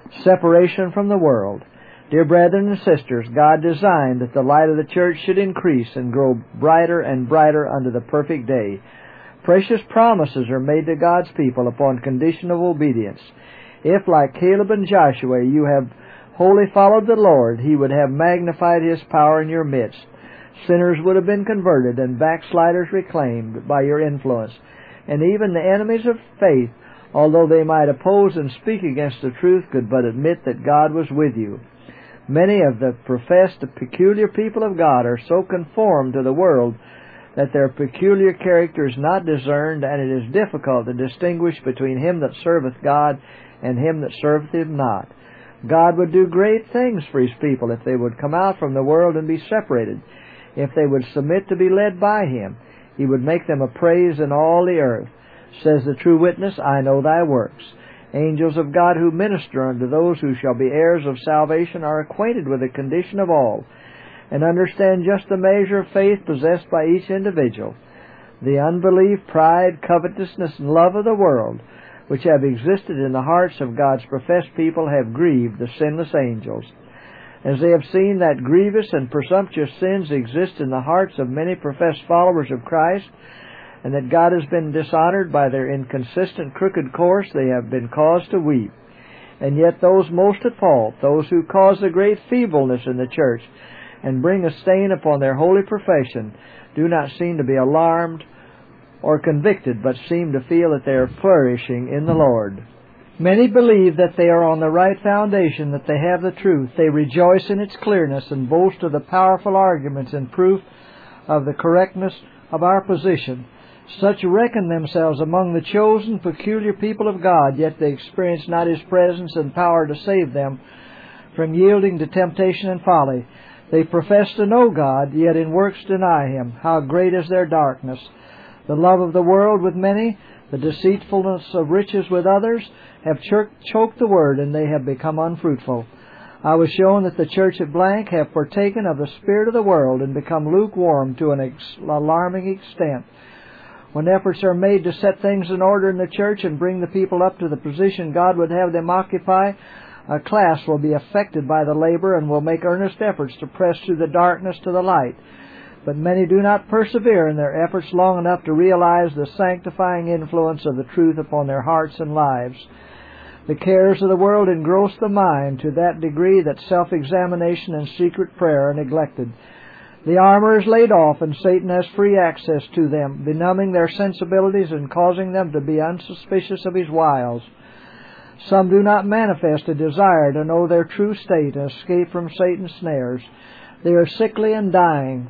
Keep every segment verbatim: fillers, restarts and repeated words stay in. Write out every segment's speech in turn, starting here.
Separation from the world. Dear brethren and sisters, God designed that the light of the church should increase and grow brighter and brighter unto the perfect day. Precious promises are made to God's people upon condition of obedience. If, like Caleb and Joshua, you have wholly followed the Lord, He would have magnified His power in your midst. Sinners would have been converted and backsliders reclaimed by your influence. And even the enemies of faith, although they might oppose and speak against the truth, could but admit that God was with you. Many of the professed peculiar people of God are so conformed to the world that their peculiar character is not discerned, and it is difficult to distinguish between him that serveth God and him that serveth Him not. God would do great things for His people if they would come out from the world and be separated. If they would submit to be led by Him, He would make them a praise in all the earth. Says the true witness, I know thy works. Angels of God who minister unto those who shall be heirs of salvation are acquainted with the condition of all, and understand just the measure of faith possessed by each individual. The unbelief, pride, covetousness, and love of the world, which have existed in the hearts of God's professed people, have grieved the sinless angels. As they have seen that grievous and presumptuous sins exist in the hearts of many professed followers of Christ, and that God has been dishonored by their inconsistent, crooked course, they have been caused to weep. And yet those most at fault, those who cause a great feebleness in the church, and bring a stain upon their holy profession, do not seem to be alarmed or convicted, but seem to feel that they are flourishing in the Lord. Many believe that they are on the right foundation, that they have the truth. They rejoice in its clearness and boast of the powerful arguments and proof of the correctness of our position. Such reckon themselves among the chosen, peculiar people of God, yet they experience not His presence and power to save them from yielding to temptation and folly. They profess to know God, yet in works deny Him. How great is their darkness! The love of the world with many, the deceitfulness of riches with others, have choked the word, and they have become unfruitful. I was shown that the church at blank have partaken of the spirit of the world and become lukewarm to an ex- alarming extent. When efforts are made to set things in order in the church and bring the people up to the position God would have them occupy, a class will be affected by the labor and will make earnest efforts to press through the darkness to the light. But many do not persevere in their efforts long enough to realize the sanctifying influence of the truth upon their hearts and lives. The cares of the world engross the mind to that degree that self-examination and secret prayer are neglected. The armor is laid off, and Satan has free access to them, benumbing their sensibilities and causing them to be unsuspicious of his wiles. Some do not manifest a desire to know their true state and escape from Satan's snares. They are sickly and dying.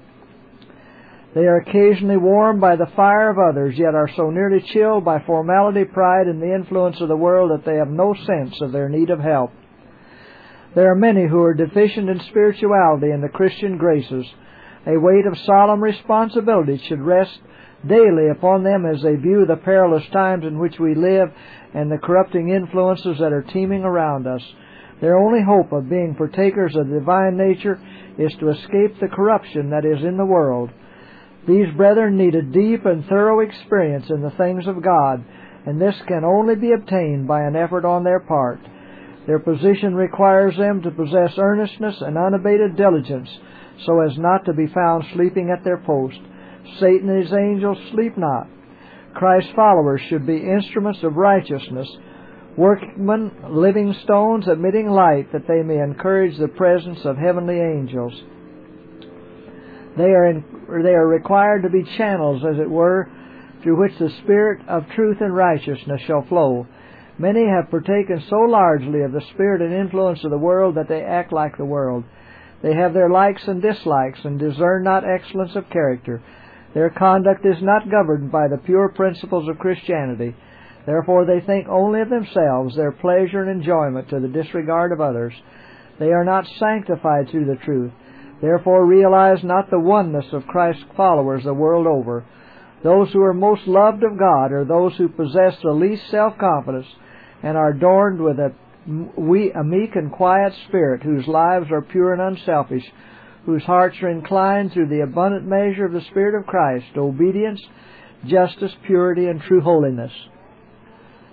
They are occasionally warmed by the fire of others, yet are so nearly chilled by formality, pride, and the influence of the world that they have no sense of their need of help. There are many who are deficient in spirituality and the Christian graces. A weight of solemn responsibility should rest daily upon them as they view the perilous times in which we live and the corrupting influences that are teeming around us. Their only hope of being partakers of the divine nature is to escape the corruption that is in the world. These brethren need a deep and thorough experience in the things of God, and this can only be obtained by an effort on their part. Their position requires them to possess earnestness and unabated diligence, so as not to be found sleeping at their post. Satan and his angels sleep not. Christ's followers should be instruments of righteousness, workmen, living stones, emitting light, that they may encourage the presence of heavenly angels. They are, in, they are required to be channels, as it were, through which the Spirit of truth and righteousness shall flow. Many have partaken so largely of the spirit and influence of the world that they act like the world. They have their likes and dislikes, and discern not excellence of character. Their conduct is not governed by the pure principles of Christianity. Therefore they think only of themselves, their pleasure and enjoyment, to the disregard of others. They are not sanctified through the truth. Therefore realize not the oneness of Christ's followers the world over. Those who are most loved of God are those who possess the least self-confidence and are adorned with a We, a meek and quiet spirit, whose lives are pure and unselfish, whose hearts are inclined through the abundant measure of the Spirit of Christ to obedience, justice, purity, and true holiness.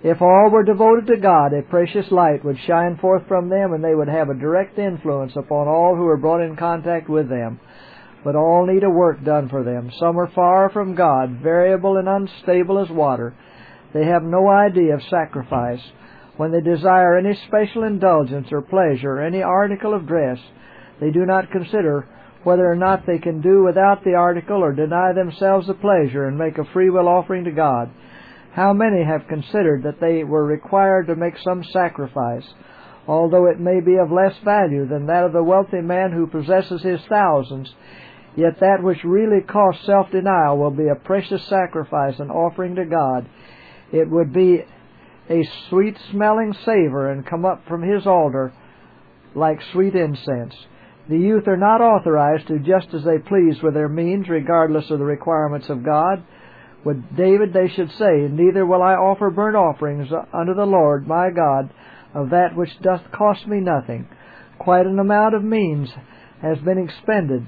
If all were devoted to God, a precious light would shine forth from them, and they would have a direct influence upon all who are brought in contact with them. But all need a work done for them. Some are far from God, variable and unstable as water. They have no idea of sacrifice. When they desire any special indulgence or pleasure, or any article of dress, they do not consider whether or not they can do without the article or deny themselves the pleasure and make a free will offering to God. How many have considered that they were required to make some sacrifice, although it may be of less value than that of the wealthy man who possesses his thousands, yet that which really costs self-denial will be a precious sacrifice and offering to God. It would be a sweet-smelling savor and come up from His altar like sweet incense. The youth are not authorized to just as they please with their means, regardless of the requirements of God. With David they should say, "Neither will I offer burnt offerings unto the Lord my God of that which doth cost me nothing." Quite an amount of means has been expended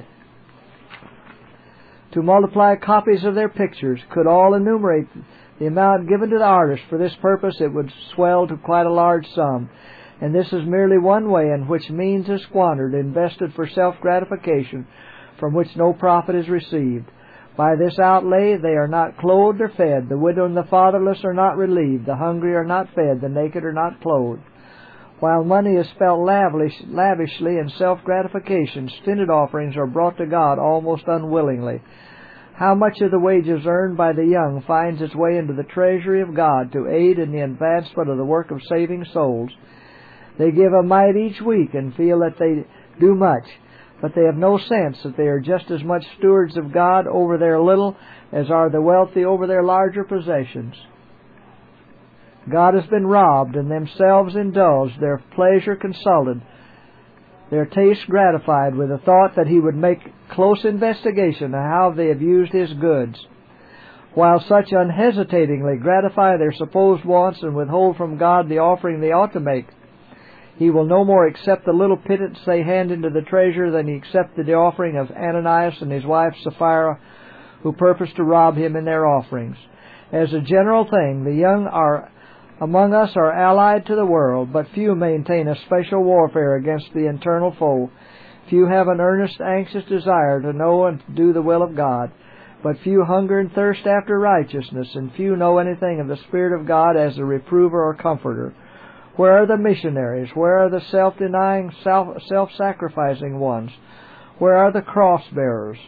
to multiply copies of their pictures. Could all enumerate the amount given to the artist for this purpose, it would swell to quite a large sum. And this is merely one way in which means is squandered, invested for self-gratification, from which no profit is received. By this outlay they are not clothed or fed. The widow and the fatherless are not relieved. The hungry are not fed. The naked are not clothed. While money is spent lavish, lavishly in self-gratification, stinted offerings are brought to God almost unwillingly. How much of the wages earned by the young finds its way into the treasury of God to aid in the advancement of the work of saving souls? They give a mite each week and feel that they do much, but they have no sense that they are just as much stewards of God over their little as are the wealthy over their larger possessions. God has been robbed and themselves indulged, their pleasure consulted, their taste gratified with the thought that He would make close investigation of how they have used His goods. While such unhesitatingly gratify their supposed wants and withhold from God the offering they ought to make, He will no more accept the little pittance they hand into the treasure than He accepted the offering of Ananias and his wife Sapphira, who purposed to rob Him in their offerings. As a general thing, the young are among us are allied to the world, but few maintain a special warfare against the internal foe. Few have an earnest, anxious desire to know and to do the will of God, but few hunger and thirst after righteousness, and few know anything of the Spirit of God as a reprover or comforter. Where are the missionaries? Where are the self-denying, self, self-sacrificing ones? Where are the cross-bearers?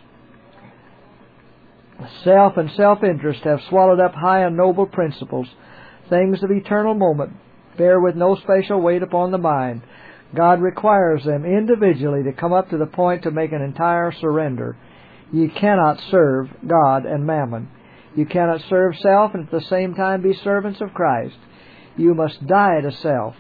Self and self-interest have swallowed up high and noble principles. Things of eternal moment bear with no special weight upon the mind. God requires them individually to come up to the point to make an entire surrender. You cannot serve God and mammon. You cannot serve self and at the same time be servants of Christ. You must die to self.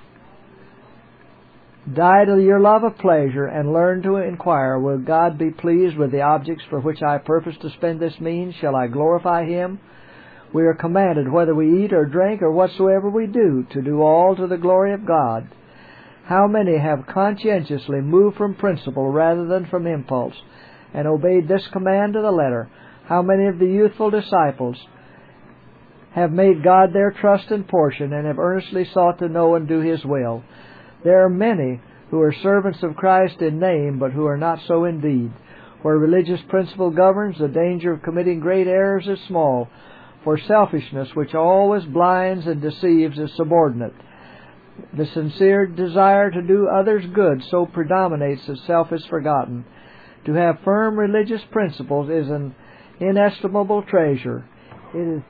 Die to your love of pleasure and learn to inquire, will God be pleased with the objects for which I purpose to spend this means? Shall I glorify Him? We are commanded, whether we eat or drink or whatsoever we do, to do all to the glory of God. How many have conscientiously moved from principle rather than from impulse, and obeyed this command to the letter? How many of the youthful disciples have made God their trust and portion, and have earnestly sought to know and do His will? There are many who are servants of Christ in name, but who are not so in deed. Where religious principle governs, the danger of committing great errors is small, for selfishness, which always blinds and deceives, is subordinate. The sincere desire to do others good so predominates that self is forgotten. To have firm religious principles is an inestimable treasure. It is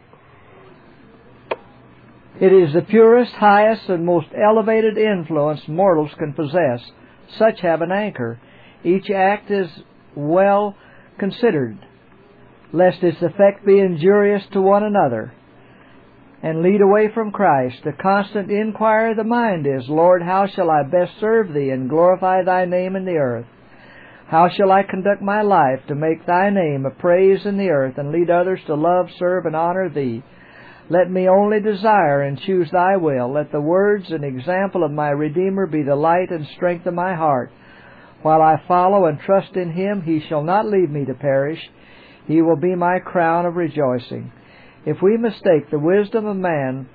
It is the purest, highest, and most elevated influence mortals can possess. Such have an anchor. Each act is well considered, lest its effect be injurious to one another, and lead away from Christ. The constant inquiry of the mind is, Lord, how shall I best serve Thee and glorify Thy name in the earth? How shall I conduct my life to make Thy name a praise in the earth, and lead others to love, serve, and honor Thee? Let me only desire and choose Thy will. Let the words and example of my Redeemer be the light and strength of my heart. While I follow and trust in Him, He shall not leave me to perish. He will be my crown of rejoicing. If we mistake the wisdom of man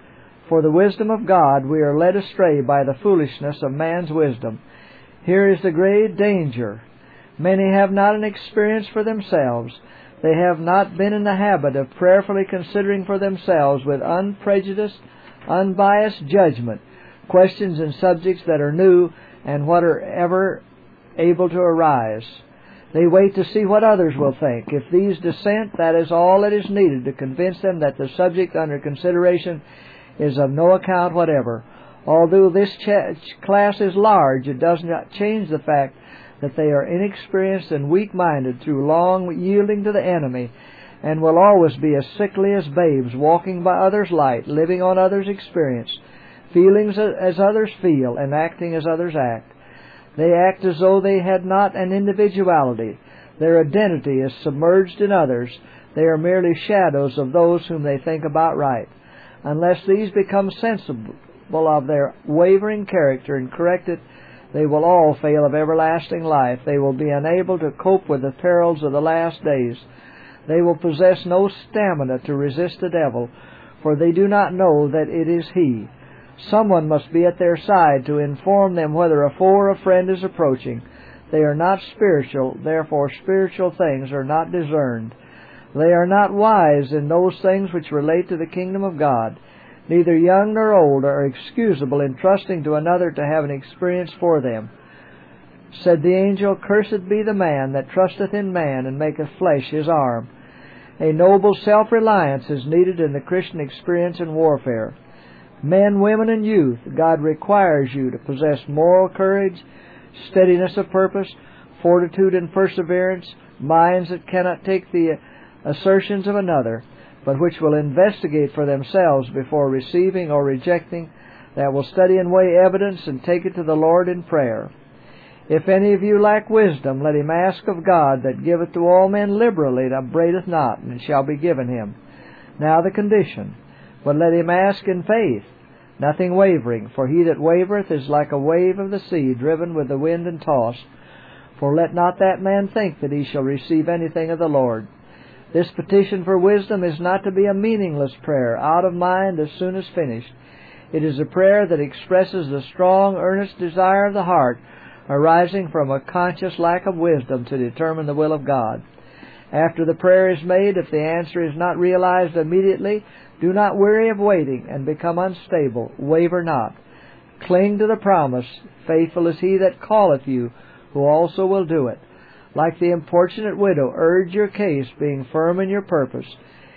For the wisdom of God we are led astray by the foolishness of man's wisdom. Here is the great danger. Many have not an experience for themselves. They have not been in the habit of prayerfully considering for themselves with unprejudiced, unbiased judgment questions and subjects that are new and what are ever able to arise. They wait to see what others will think. If these dissent, that is all that is needed to convince them that the subject under consideration is of no account whatever. Although this ch- class is large, it does not change the fact that they are inexperienced and weak-minded through long yielding to the enemy, and will always be as sickly as babes, walking by others' light, living on others' experience, feeling as others feel, and acting as others act. They act as though they had not an individuality. Their identity is submerged in others. They are merely shadows of those whom they think about right. Unless these become sensible of their wavering character and correct it, they will all fail of everlasting life. They will be unable to cope with the perils of the last days. They will possess no stamina to resist the devil, for they do not know that it is he. Someone must be at their side to inform them whether a foe or a friend is approaching. They are not spiritual, therefore spiritual things are not discerned. They are not wise in those things which relate to the kingdom of God. Neither young nor old are excusable in trusting to another to have an experience for them. Said the angel, "Cursed be the man that trusteth in man, and maketh flesh his arm." A noble self-reliance is needed in the Christian experience in warfare. Men, women, and youth, God requires you to possess moral courage, steadiness of purpose, fortitude and perseverance, minds that cannot take the assertions of another, but which will investigate for themselves before receiving or rejecting, that will study and weigh evidence and take it to the Lord in prayer. If any of you lack wisdom, let him ask of God, that giveth to all men liberally, and upbraideth not, and it shall be given him. Now the condition. But let him ask in faith, nothing wavering, for he that wavereth is like a wave of the sea, driven with the wind and tossed. For let not that man think that he shall receive anything of the Lord. This petition for wisdom is not to be a meaningless prayer, out of mind as soon as finished. It is a prayer that expresses the strong, earnest desire of the heart, arising from a conscious lack of wisdom to determine the will of God. After the prayer is made, if the answer is not realized immediately, do not weary of waiting and become unstable. Waver not. Cling to the promise. Faithful is he that calleth you, who also will do it. Like the importunate widow, urge your case, being firm in your purpose.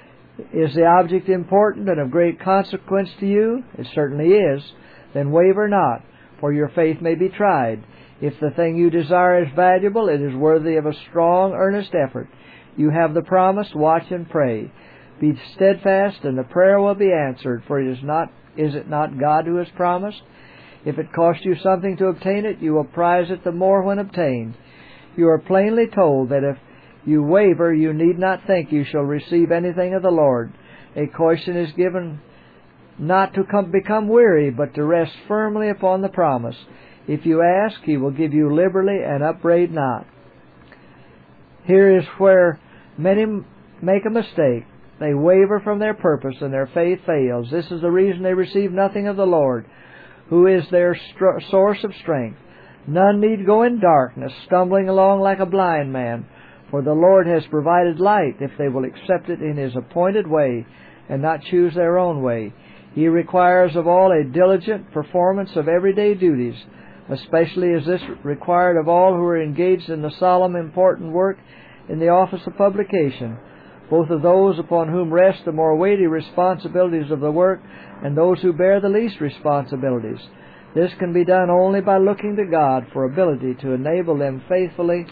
Is the object important and of great consequence to you? It certainly is. Then waver not, for your faith may be tried. If the thing you desire is valuable, it is worthy of a strong, earnest effort. You have the promise, watch and pray. Be steadfast, and the prayer will be answered, for it is not is it not God who has promised? If it cost you something to obtain it, you will prize it the more when obtained. You are plainly told that if you waver, you need not think you shall receive anything of the Lord. A caution is given not to come, become weary, but to rest firmly upon the promise. If you ask, he will give you liberally, and upbraid not. Here is where many make a mistake. They waver from their purpose, and their faith fails. This is the reason they receive nothing of the Lord, who is their str- source of strength. None need go in darkness, stumbling along like a blind man, for the Lord has provided light if they will accept it in his appointed way and not choose their own way. He requires of all a diligent performance of everyday duties, especially is this required of all who are engaged in the solemn, important work in the office of publication, both of those upon whom rest the more weighty responsibilities of the work and those who bear the least responsibilities. This can be done only by looking to God for ability to enable them faithfully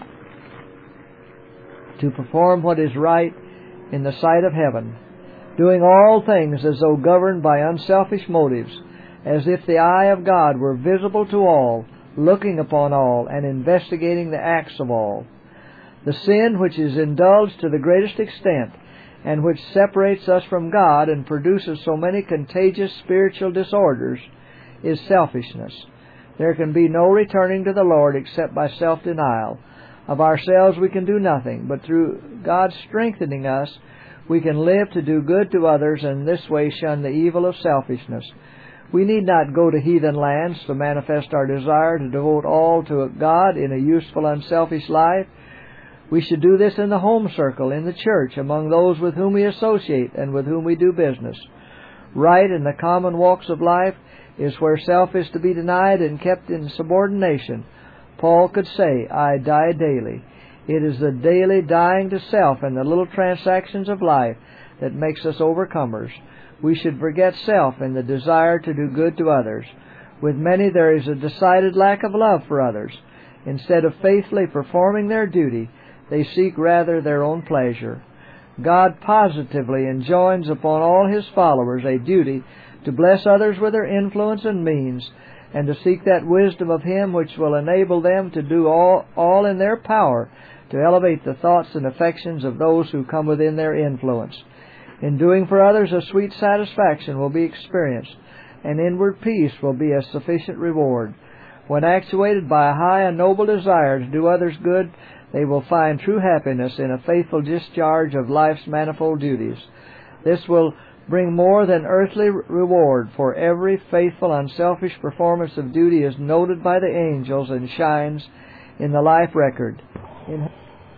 to perform what is right in the sight of heaven, doing all things as though governed by unselfish motives, as if the eye of God were visible to all, looking upon all, and investigating the acts of all. The sin which is indulged to the greatest extent, and which separates us from God and produces so many contagious spiritual disorders, is selfishness. There can be no returning to the Lord except by self-denial. Of ourselves we can do nothing, but through God strengthening us, we can live to do good to others, and in this way shun the evil of selfishness. We need not go to heathen lands to manifest our desire to devote all to God in a useful, unselfish life. We should do this in the home circle, in the church, among those with whom we associate and with whom we do business. Right in the common walks of life is where self is to be denied and kept in subordination. Paul could say, I die daily. It is the daily dying to self and the little transactions of life that makes us overcomers. We should forget self in the desire to do good to others. With many there is a decided lack of love for others. Instead of faithfully performing their duty, they seek rather their own pleasure. God positively enjoins upon all His followers a duty to bless others with their influence and means, and to seek that wisdom of Him which will enable them to do all, all in their power to elevate the thoughts and affections of those who come within their influence. In doing for others, a sweet satisfaction will be experienced, and inward peace will be a sufficient reward. When actuated by a high and noble desire to do others good, they will find true happiness in a faithful discharge of life's manifold duties. This will bring more than earthly reward, for every faithful, unselfish performance of duty is noted by the angels and shines in the life record. In,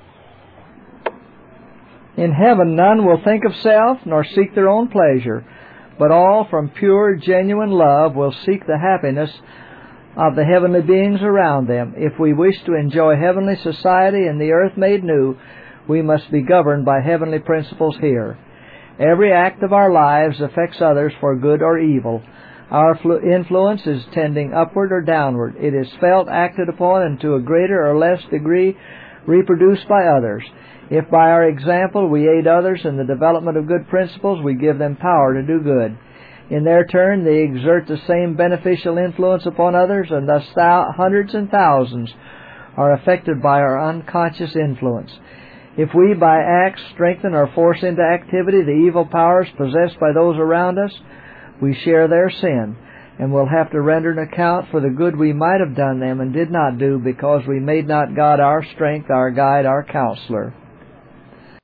in heaven none will think of self nor seek their own pleasure, but all from pure, genuine love will seek the happiness of the heavenly beings around them. If we wish to enjoy heavenly society in the earth made new, we must be governed by heavenly principles here. Every act of our lives affects others for good or evil. Our influence is tending upward or downward. It is felt, acted upon, and to a greater or less degree reproduced by others. If by our example we aid others in the development of good principles, we give them power to do good. In their turn, they exert the same beneficial influence upon others, and thus thou- hundreds and thousands are affected by our unconscious influence. If we, by acts, strengthen or force into activity the evil powers possessed by those around us, we share their sin, and will have to render an account for the good we might have done them and did not do, because we made not God our strength, our guide, our counselor.